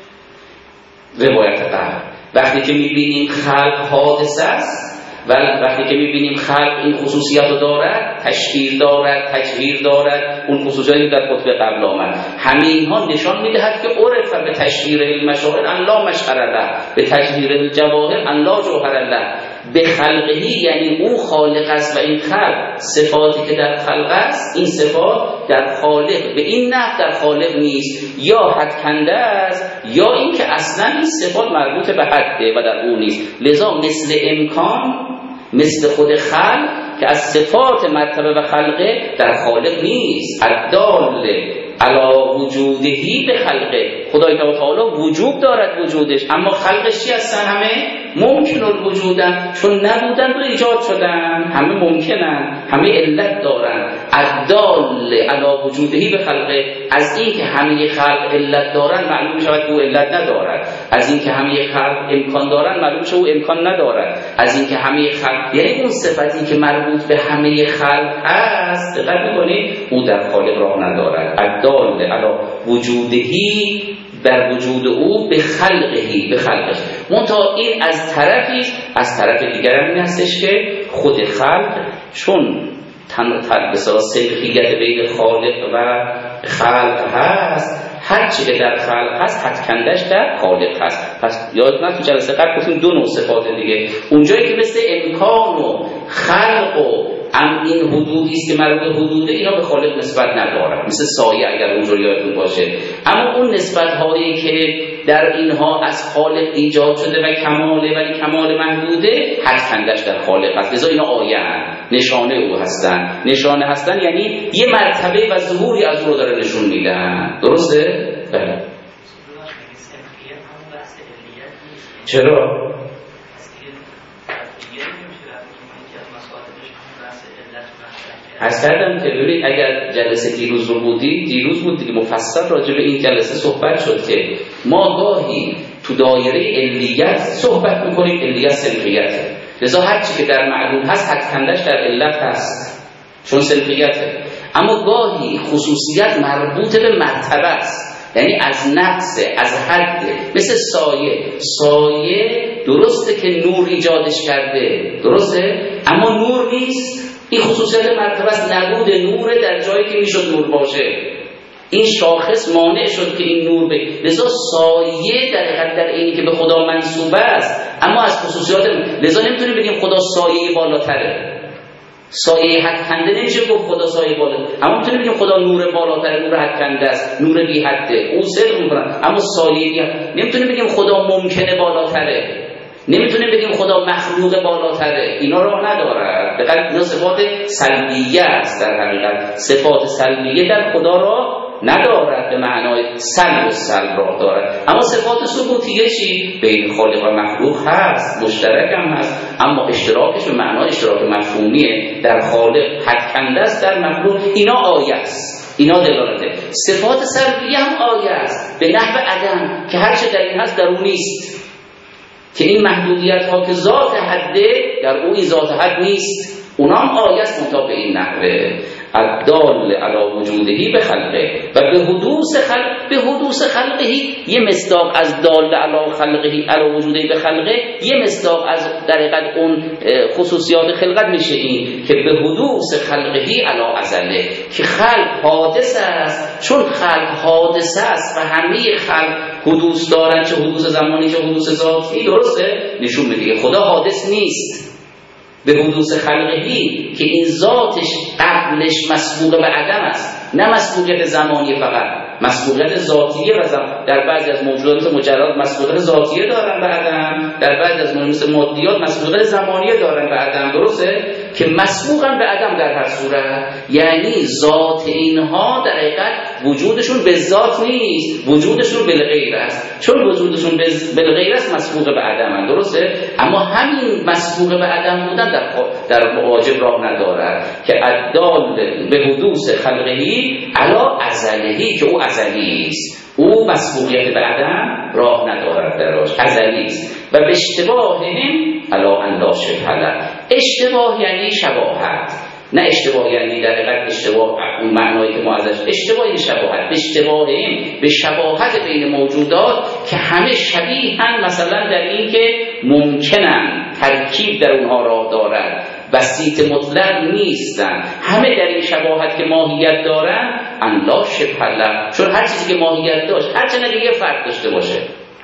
روایت قبل وقتی که میبینیم خلق حادثه است و وقتی که میبینیم خلق این خصوصیت رو دارد، تشکیل دارد، تجویر دارد، اون خصوصیاتی در خطبه قبل آمد، همه اینها نشان میدهد که عرف به تشکیل المشاعر ان لا مشعر له، به تجویر الجواهر ان لا جوهر له، به خلقهی یعنی او خالق است و این خلق صفاتی که در خلق است، این صفات در خالق به این نحو در خالق نیست، یا حد کنده است یا این که اصلا این صفات مربوط به حده و در او نیست. لذا مثل امکان، مثل خود خلق که از صفات مرتبه و خلقه در خالق نیست. الدال علی وجودهی به خلقه، خدای تعالی وجود دارد وجودش، اما خلقش چی هستن؟ همه ممکن الوجودن، چون نبودن و ایجاد شدن، همه ممکنن، همه علت دارن. الدال علی وجودهی به خلقه، از این که همه خلق علت دارن معلوم می شود که او علت ندارد، از این که همه خلق امکان دارن معلوم شود او امکان ندارد، از این که همه خلق، یعنی اون صفتی که مربوط به همه خلق هست، دقت می‌کنید او در خالق راه ندارد. الدال علی وجودهی، در وجود او به خلقهی، به خلقش. منتها این از طرفی، از طرف دیگر هم این هستش که خود خلق چون تن بسیار سلخیت بین خالق و خلق هست، هر چی که در خلق هست حد کندش در خالق هست. پس یادتونه تو جلسه قبل گفتیم دو نوع صفات دیگه، اونجایی که مثل امکان و خلق و ام این حدودی است که مربوط به حدوده، اینا به خالق نسبت ندارن، مثل سایه اگر اونجوری یادتون باشه. اما اون نسبت هایی که در اینها از خالق ایجاد شده و کماله ولی کمال محدوده، حد کندش در خالق هست. لذا اینا آیه هستن، نشانه او هستن. نشانه هستن یعنی یه مرتبه و ظهوری از او رو داره نشون میدن. درسته؟ بله. چرا؟ از کردم که ببینید اگر جلسه دیروز رو بودید، دیروز بود دیگه مفصل راجع به این جلسه صحبت شد که ما گاهی تو دایره علیت صحبت میکنیم، علیت سلفیته، لذا هر چی که در معلوم هست حد کندش در علت هست چون سلفیته. اما گاهی خصوصیت مربوط به مرتبه است، یعنی از نقص، از حد، مثل سایه. سایه درسته که نور ایجادش کرده، درسته، اما نور نیست. این خصوصیت مرتبه است، نبود نور در جایی که میشد نور باشه. این شاخص مانع شد که این نور به، لذا سایه در حقیقت در اینی که به خدا منسوب است، اما از خصوصیات، لذا نمیتونیم بگیم خدا سایه بالاتره، سایه حد کنده نمیشه گفت خدا سایه بالا، اما میتونیم بگیم خدا نور بالاتره، نور حد کنده است، نور بی حده، او صدق میکنن، اما سایه بی حد. نمیتونیم بگیم خدا ممکنه بالاتره، نمیتونیم بگیم خدا مخلوق بالاتره، اینا راه نداره. دقیقاً اینا صفات سلبیه است، در حقیقت صفات سلبیه در خدا راه ندارد، به معنای سلب و سلب راه دارد. اما صفات ثبوتیه چی؟ بین خالق و مخلوق هست، مشترک هم هست، اما اشتراکش به معنای اشتراک مفهومیه، در خالق حد کنده است، در مخلوق. اینا آیه است، اینا دلالته. صفات سلبیه هم آیه است، به نحو عدم که هر چه در این هست در اون نیست، که این محدودیت ها که ذات حده در او این ذات حد نیست، اونا هم آیه است منطقه به این نحوه. الدال علی وجودهی به خلقه و به حدوث خلق به حدوث خلقهی یه مصداق از دال علی خلقهی علی وجودهی به خلقه یه مصداق از در حقیقت اون خصوصیات خلقت میشه این که به حدوث خلقهی علی ازله که خلق حادث است. چون خلق حادث است و همه خلق حدوث دارن، چه حدوث زمانی چه حدوث ذاتی، درسته؟ نشون میده خدا حادث نیست. به حدوث خلقهی که این ذاتش قبلش مسبوق به عدم است، نه مسبوقیت زمانی فقط، مسبوقیت ذاتیه و زم... در بعضی از موجودات مجرد مسبوقیت ذاتیه دارن به عدم، در بعضی از موجودات مادیات مسبوقیت زمانیه دارن به عدم، درسته؟ که مسبوقن به عدم در هر صورت، یعنی ذات اینها در حقیقت وجودشون به ذات نیست، وجودشون بالغیر است. چون وجودشون بالغیر است مسبوق به عدم، درسته؟ اما همین مسبوق به عدم بودن در در واجب راه ندارد که الدال به حدوث خلقهی علی ازلهی که او ازلی است، او مسبوقیت به عدم راه ندارد دراش، ازلی است. و به اشتباه هم علی ان لا شبه له. اشتباه یعنی شباهت، نه اشتباه یعنی در حقیقت اشتباه اون معنایی که ما ازش، اشتباه یعنی شباهت. به اشتباه هم به شباهت بین موجودات که همه شبیهن، مثلا در این که ممکنن ترکیب در اونها راه دارد، بسیط مطلق نیستن، همه در این شباهت که ماهیت دارن ان لا شبه له. چون هر چیزی که ماهیت داشت هر چند یه فرق داشته باشه،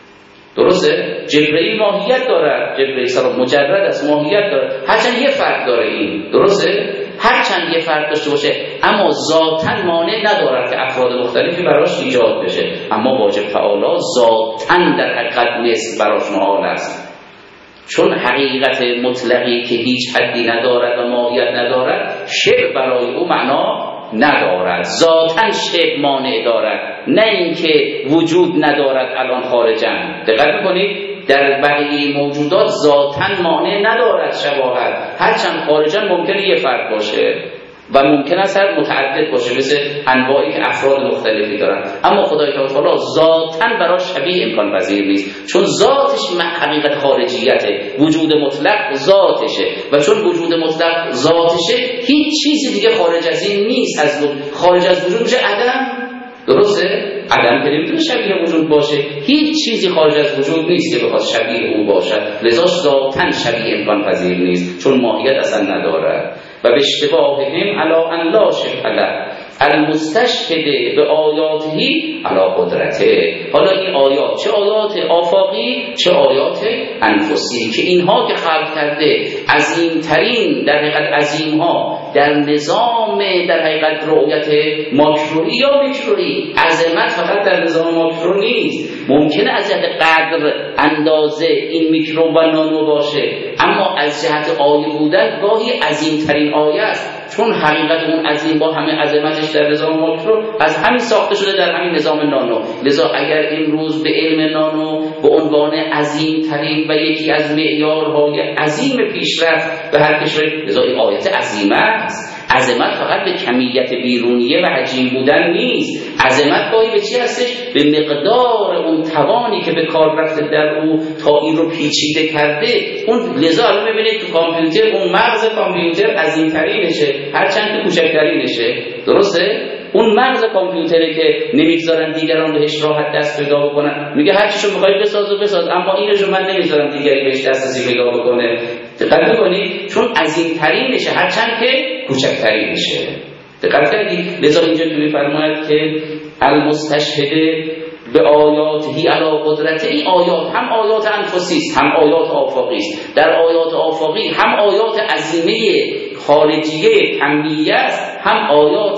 درسته؟ جبرئیل ماهیت داره، جبرئیل سلام مجرد از ماهیت داره، هرچند یه فرق داره این، درسته؟ هرچند یه فرق داشته باشه اما ذاتاً مانع ندارد که افراد مختلفی براش ایجاد بشه. اما واجب تعالی ذاتاً در حقیقت مثل براش محال است، چون حقیقت مطلقی که هیچ حدی ندارد و ماهیت ندارد، شبه برای او معنا ندارد، ذاتاً شبه مانع دارد، نه اینکه وجود ندارد الان خارجن. دقت میکنید در بقیه موجودات ذاتاً مانع ندارد شباهت، هرچند خارجن ممکنه یه فرق باشه و ممکن است هر متعدد باشه، مثل انواعی که افراد مختلفی دارن، اما خدای تعالی ذاتاً براش شبیه امکان پذیر نیست، چون ذاتش حقیقت خارجیته، وجود مطلق ذاتشه و چون وجود مطلق ذاتشه هیچ چیزی دیگه خارج از این نیست، از خارج از وجود میشه عدم، درسته؟ عدم که نمیتونه شبیه وجود باشه، هیچ چیزی خارج از وجود نیست که بخواد شبیه او باشد، لذا ذاتاً شبیه امکان پذیر نیست چون ماهیت اصلا ندارد. و به اشتباههم علی ان لا شبه له المستشهد به آیاتی علی قدرته. حالا این آیات چه آیات آفاقی چه آیات انفسی که اینها که خلق کرده عظیمترین در حقیقت عظیمها در نظام در حقیقت رؤیت ماکرویی یا میکرویی، عظمت فقط در نظام ماکرو نیست، ممکنه از جهت قدر اندازه این میکرو و نانو باشه، اما از جهت آیه بودن گاهی عظیمترین آیه است، چون حقیقت اون عظیم با همه عظمتش در نظام ماکرو از همین ساخته شده در همین نظام نانو. لذا اگر امروز به علم نانو به عنوان عظیمترین و یکی از معیارهای عظیم پیشرفت به هر کشوری، لذا این آیت عظیمه است. عظمت فقط به کمیت بیرونیه و حجیم بودن نیست، عظمت گاهی به چی هستش؟ به مقدار اون توانی که به کار رفته در او تا این رو پیچیده کرده. اون لذا الان می‌بینید تو کامپیوتر اون مغز کامپیوتر عظیم‌ترینشه هرچند که کوچکترینشه، درسته؟ اون مغز کامپیوتره که نمیگذارن دیگران بهش راحت دست پیدا بکنن، میگه هر چیشو میخوای بساز و بساز، اما اینو من نمیذارم دیگری بهش دسترسی پیدا بکنه. دقت می‌کنید؟ چون عظیم‌ترینشه هرچند که کوچکترینشه. دقت کردید؟ لذا اینجا که می‌فرماید که المستشهد به آیاتی علی قدرته، این آیات هم آیات انفسی است هم آیات آفاقی است. در آیات آفاقی هم آیات عظیمه خارجیه کمیه است، هم آیات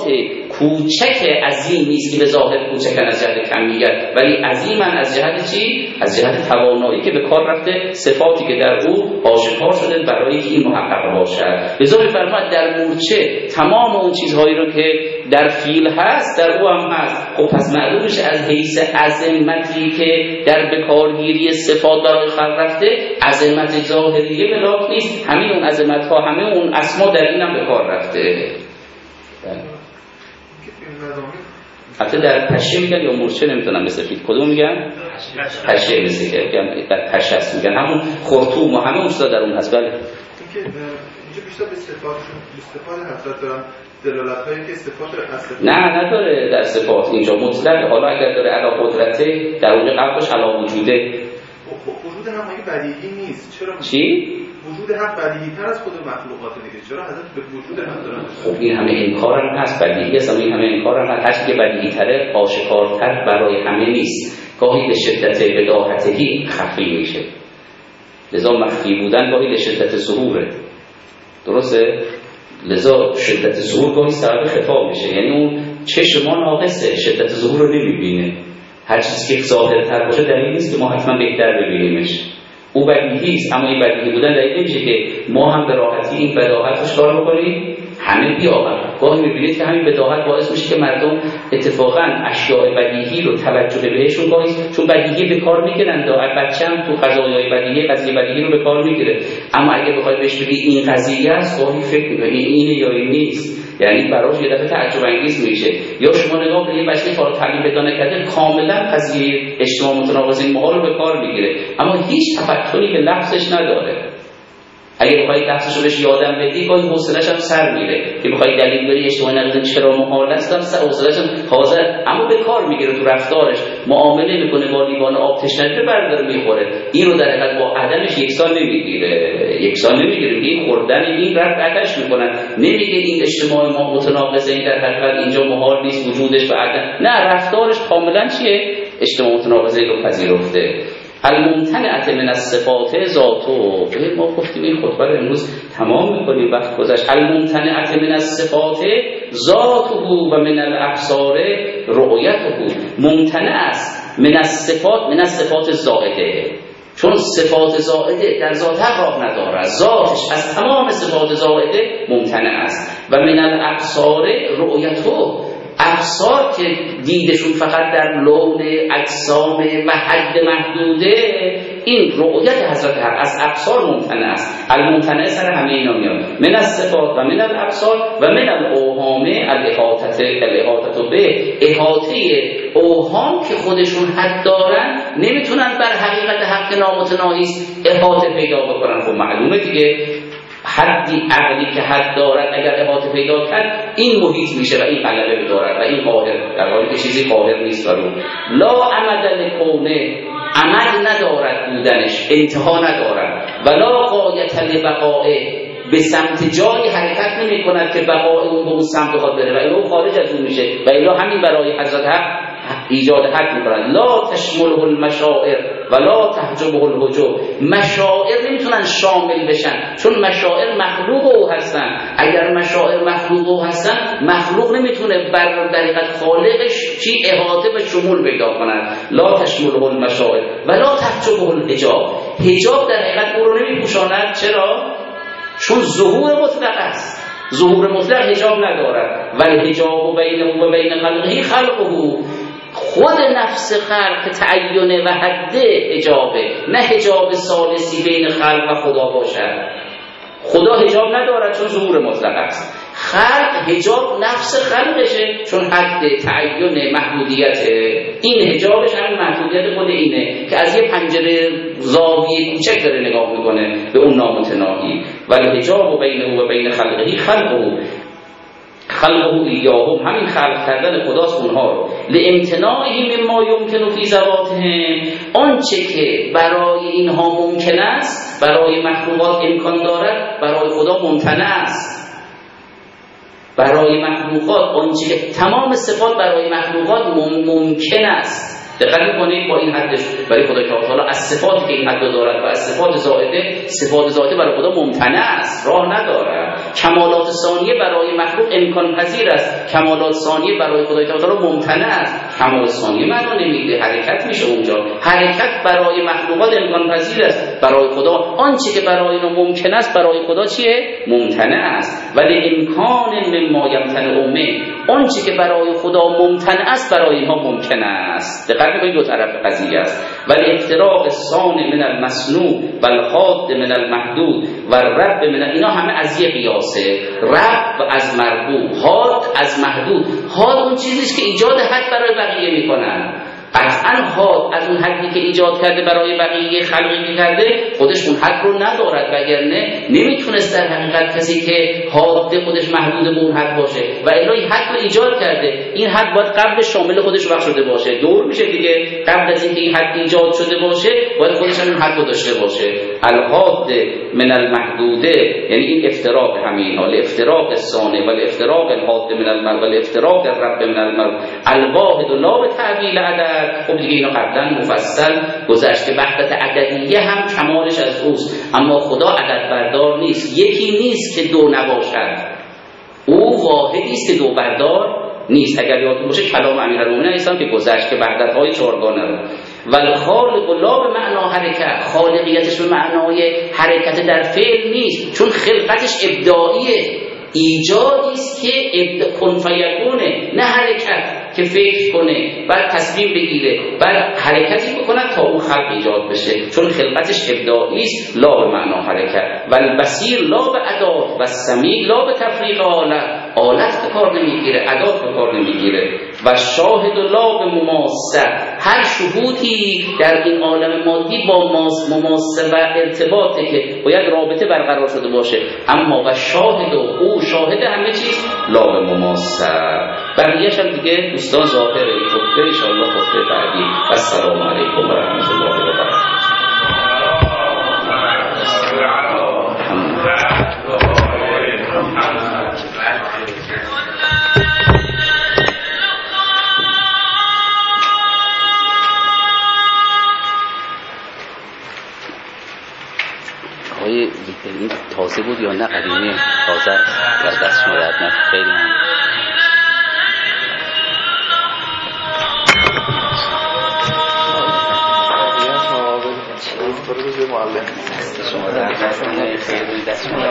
کوچک عظیمی است که به ظاهر کوچکن از جهت کمیت ولی عظیمن از جهت چی؟ از جهت توانایی که به کار رفته، صفاتی که در او آشکار شده برای که این محقق باشد. لذا می‌فرماید در مورچه تمام اون چیزهایی رو که در فیل هست در او هم هست. خب پس معلوم میشه از حیث عظمتی که در بکارگیری صفات داره خلق رفته، عظمت ظاهریه بلاک نیست، همین اون عظمت‌ها همه اون اسما در این هم به کار رفته. حتی در پشه میگن یا مورچه نمیتونم مثل فیل، کدوم میگن؟ پشه مثل که در پشه هست میگن، همون خرطوم و همه اون چیزا در اون هست. بله اینکه اینجا بیشتر به صفات به صفات حضرت دارم دلالت‌هایی که صفات اصل نه نداره در صفات اینجا مطلق. حالا اگر داره علا قدرته در اونجا قبلش علا وجوده. وجود هم مگه بدیهی نیست؟ چرا چی؟ وجود هم بدیهی تر از خود مخلوقات دیگه. چرا حضرت به وجود هم دارن؟ خب این همه انکار هم هست، بدیهی است، اما این همه انکار هم هست. هرچی که بدیهی تره آشکارتر برای همه نیست، گاهی به شدت بداهتهی خفی میشه، لذا مخفی بودن گاهی به شدت ظهوره. درسته؟ لذا شدت ظهور گاهی سبب خطاب میشه، یعنی اون چشم ما ناقصه، شدت ظهور رو نمیبینه. هر چیزی که ظاهرتر باشه دلیل نیست که ما حتما بهتر ببینیمش. او بدیهی است، اما این بدیهی بودن دلیل نمیشه که ما هم به راحتی این بداهتش کار بکنیم. همه بیاورن. گاهی میبینید که همین بداهت باعث میشه که مردم اتفاقا اشیاء بدیهی رو توجه بهشون گاهی چون بدیهی به کار میگیرن. بچه هم تو قضایای بدیهی قضیه بدیهی رو به کار میگیره، اما اگه بخوای بهش بگی این قضیه است گاهی فکر میکنه اینه یا این نیست، یعنی براش یه دفعه تعجب انگیز میشه. یا شما نگاه کنید بچه‌ای فارغ التحصیل پیدا نکرده کاملا قضیه اجتماع متناقض این ماها رو به کار میگیره، اما هیچ تفکری به لفظش نداره. اگه بخوای لفظش رو بهش یادم بدی گاهی حوصله‌ش هم سر میره که بخوای دلیل بری اجتماع نقض چرا محال است، حوصله‌ش حاضر اما به کار میگیره تو رفتارش، معامله میکنه با لیوان آب تشنه برداره میخوره. این رو در حقیقت با عدمش یکسان نمیگیره، یکسان نمیگیره. این خوردن این رفت عدش میکنن، نمیگه این اجتماع ما متناقضه، این در حقیقت اینجا محال نیست وجودش و عدم، نه رفتارش کاملا چیه؟ اجتماع متناقضه رو پذیرفته. الممتنعه من الصفات ذاتو. ما گفتیم این خطبه رو امروز تمام میکنیم، وقت گذشت. الممتنعه من الصفات ذاته و من الابصار رؤیته. ممتنع است من الصفات، من الصفات زائده، چون صفات زائده در ذات حق راه نداره، ذاتش از تمام صفات زائده ممتنع است. و من الابصار رؤیته، ابصار که دیدشون فقط در لون اجسام و حد محدوده، این رؤیت حضرت حق از ابصار ممتنع است. الممتنع سر همه اینا میاد، من الصفات و من الابصار و من الاوهام الاحاطه الاحاطه به، احاطه اوهام که خودشون حد دارن نمیتونن بر حقیقت حق نامتناهی است احاطه پیدا بکنن. خب معلومه دیگه حدی عقلی که حد دارد اگر احاطه پیدا کرد این محیط میشه و این غلبه دارد و این قاهر، در حالی که چیزی قاهر نیست. برو لا عمد لکونه، عمد ندارد بودنش، انتها ندارد. ولا غایت لبقائه، به سمت جایی حرکت نمی کند که بقای اون به اون سمت بخواد بره و الا خارج از اون میشه و الا همین برای حضرت حق ایجاد حد میکنند. لا تشمله المشاعر ولا تحجبه الحجب، مشاعر نمیتونن شامل بشن چون مشاعر مخلوق او هستن. اگر مشاعر مخلوق او هستن، مخلوق نمیتونه بر طریقت خالقش چی احاطه و شمول پیدا کند. لا تشمله المشاعر ولا تحجبه الحجاب، حجاب در حقیقت او رو نمیپوشاند. چرا؟ چون ظهور مطلق است، ظهور مطلق حجاب ندارد. ولی حجاب بینه و بین خلقه خلقه، خود نفس خلق تعین و حد حجابه، نه حجاب ثالثی بین خلق و خدا باشد. خدا حجاب ندارد چون ظهور مطلق است. خلق حجاب نفس خلقشه چون حد تعین محدودیته. این حجابش همین محدودیت خود اینه که از یه پنجره زاویه کوچک داره نگاه میکنه به اون نامتناهی. ولی حجاب بینه و بین خلقه خلقه، خلقه ایاهم، همین خلق کردن خداست اونها رو. لامتناعه مما یمکن فی ذواتهم، آنچه که برای اینها ممکن است، برای مخلوقات امکان دارد، برای خدا ممتنع است. برای مخلوقات آنچه که تمام صفات برای مخلوقات ممکن است. دقت می‌کنید با این حدش برای خدا که تعالی از صفاتی که این حد دارد و از صفات زائده، صفات زائده برای خدا ممتنع است، راه ندارد. کمالات ثانیه برای مخلوق امکان پذیر است، کمالات ثانیه برای خدای تعالی ممتنع است. کمال ثانیه معنا نمیده، حرکت میشه اونجا. حرکت برای مخلوقات امکان پذیر است، برای خدا آنچه که برای اینا ممکن است برای خدا چیه؟ ممتنع است. ولی امکان مما یمتنع منه، آنچه که برای خدا ممتنع است برای اینها ممکن است. دقت کنید دو طرف قضیه است. ولی افتراق الصانع من المصنوع و الحاد من المحدود و رب من، اینا همه از یه قیاسه. رب از مربوط، حاد از محدود. حاد اون چیزیست که ایجاد حد برای بقیه میکنن. قطعا حاد از اون حدی که ایجاد کرده برای بقیه خلقی کرده خودش اون حد رو ندارد، وگرنه نمیتونست در حقیقت کسی که حاد خودش محدود به اون حد باشه و الهی حد رو ایجاد کرده. این حد باید قبل شامل خودش وقت شده باشه، دور میشه دیگه. قبل از اینکه این حد ایجاد شده باشه باید خودش هم اون حد رو داشته باشه. الحاد من المحدوده، یعنی این افتراق همین حال افتراق ثانه و افتراق الحاد من المرء و افتراق الرب من المرء الواحد لا به تعبیل عدد. خب دیگه اینا قبلا مفصل گذشته. وحدت عددیه هم کمالش از اوست، اما خدا عدد بردار نیست. یکی نیست که دو نباشد، او واحدی است که دو بردار نیست. اگر یادتون باشه کلام امیرالمومنین ایسان که گذشت که وحدت‌های چهارگانه رو والخالق لا به معنا حرکت، خالقیتش به معنای حرکت در فعل نیست، چون خلقتش ابداعیه، ایجادی است که ابدا کن فیکونه، نه حرکت که فکر کنه بعد تصمیم بگیره بعد حرکتی بکنه تا اون خلق ایجاد بشه، چون خلقتش ابداعی است لا به معنا حرکت. و البصیر لا به ادات و السمیع لا به تفریق آلت، آلت به کار نمیگیره، ادات به کار نمیگیره. و شاهد لا به مماسه، هر شهودی در این عالم مادی با مماسه و ارتباطه که باید رابطه برقرار شده باشه، اما و شاهد و او شاهد همه چیز لا به مماسه. بقیه‌اش هم دیگه دوستان ظاهره این خطبه انشاءالله خطبه بعدی. السلام علیکم و رحمت الله و برکاته. آقای این تازه بود یا نه قدیمی؟ تازه در دست شما یاد نه خیلی هم شما در دست خیلی دست شما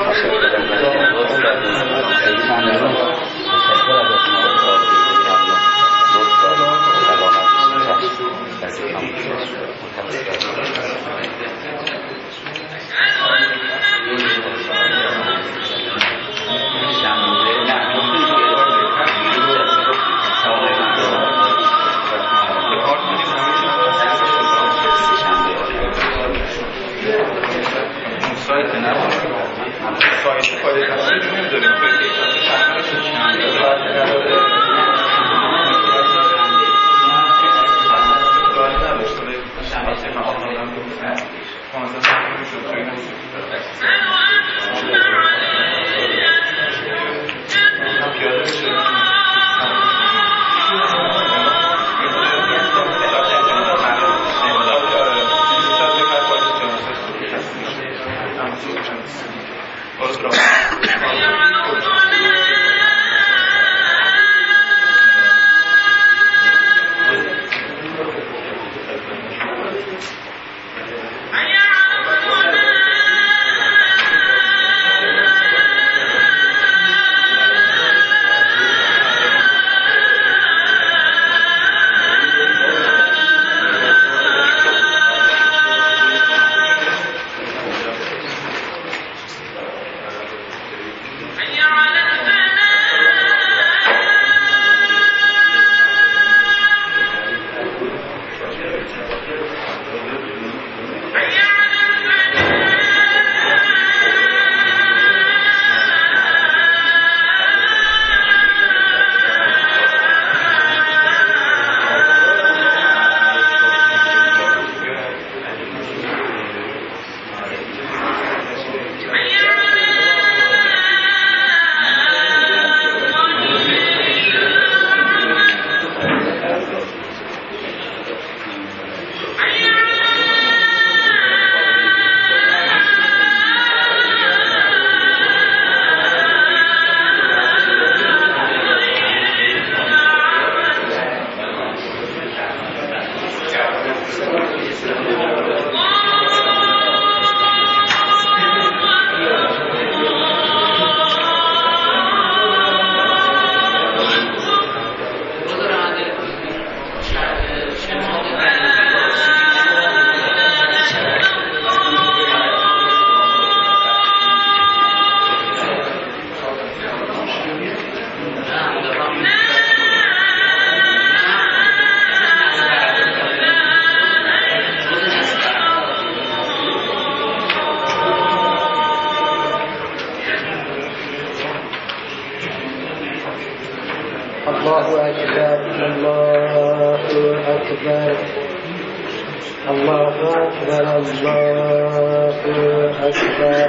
الله أكبر الله أكبر الله أكبر الله أكبر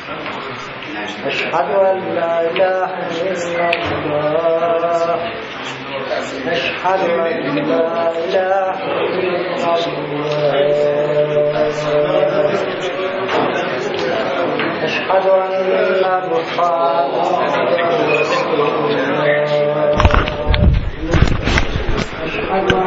أشهد أن لا إله إلا الله أشهد أن لا إله إلا الله أشهد أن محمدا